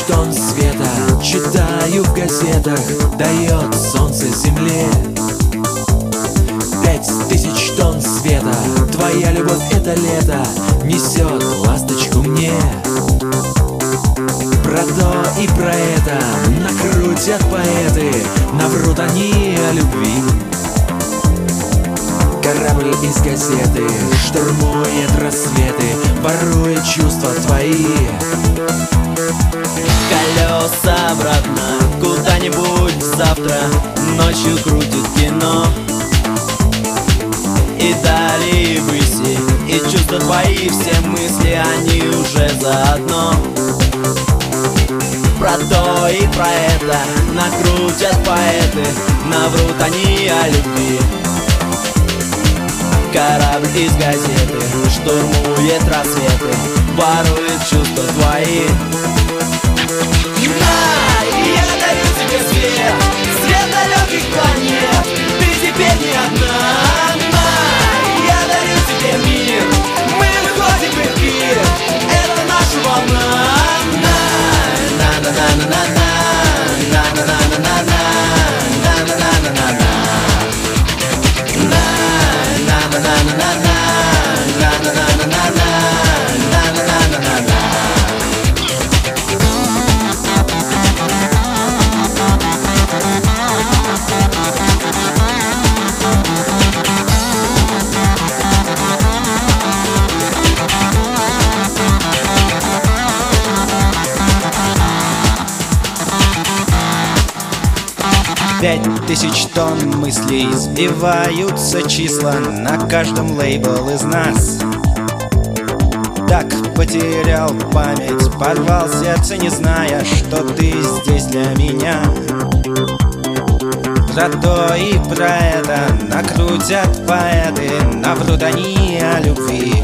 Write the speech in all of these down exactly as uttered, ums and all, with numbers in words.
тонн света читаю в газетах, дает солнце земле. Пять тысяч тонн света, твоя любовь это лето несет ласточку мне. Про то и про это накрутят поэты, наврут они о любви. Корабль из газеты штурмует рассветы, ворует чувства твои. Колеса обратно куда-нибудь завтра, ночью крутит кино. И далее выси, и чувства твои, все мысли, они уже заодно. Про то и про это накрутят поэты, наврут они о любви. Корабль из газеты штурмует рассветы, ворует чувства твои. На, я дарю тебе свет, свет далеких планет. Ты теперь не одна. На, я дарю тебе мир, мы выходим в эфир, это наша волна. На, на, на, на, на, на, на, на, на, на, на. Пять тысяч тонн мыслей, сбиваются числа на каждом лейбл из нас. Так потерял память, порвал сердце, не зная, что ты здесь для меня. Про то и про это накрутят поэты, наврут они о любви.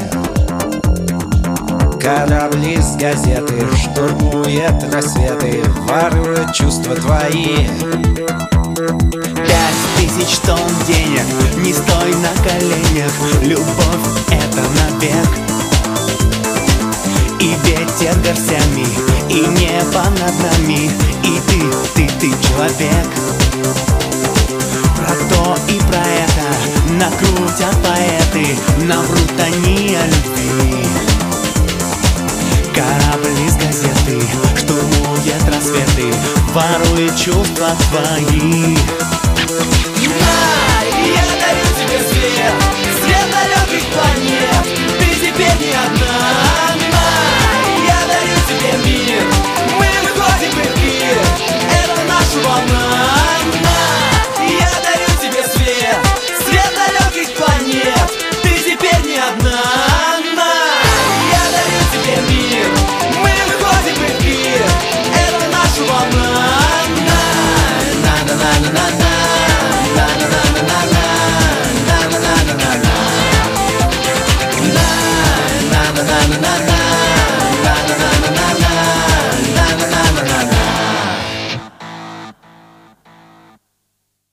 Корабль из газеты штурмует рассветы, ворует чувства твои. Пять тысяч тонн денег, не стой на коленях, любовь это навек. И ветер горстями, и небо над нами, и ты, ты, ты человек. Про то и про это накрутят поэты, наврут они о любви. Корабль из газеты штурмует рассветы, ворует чувства твои. На!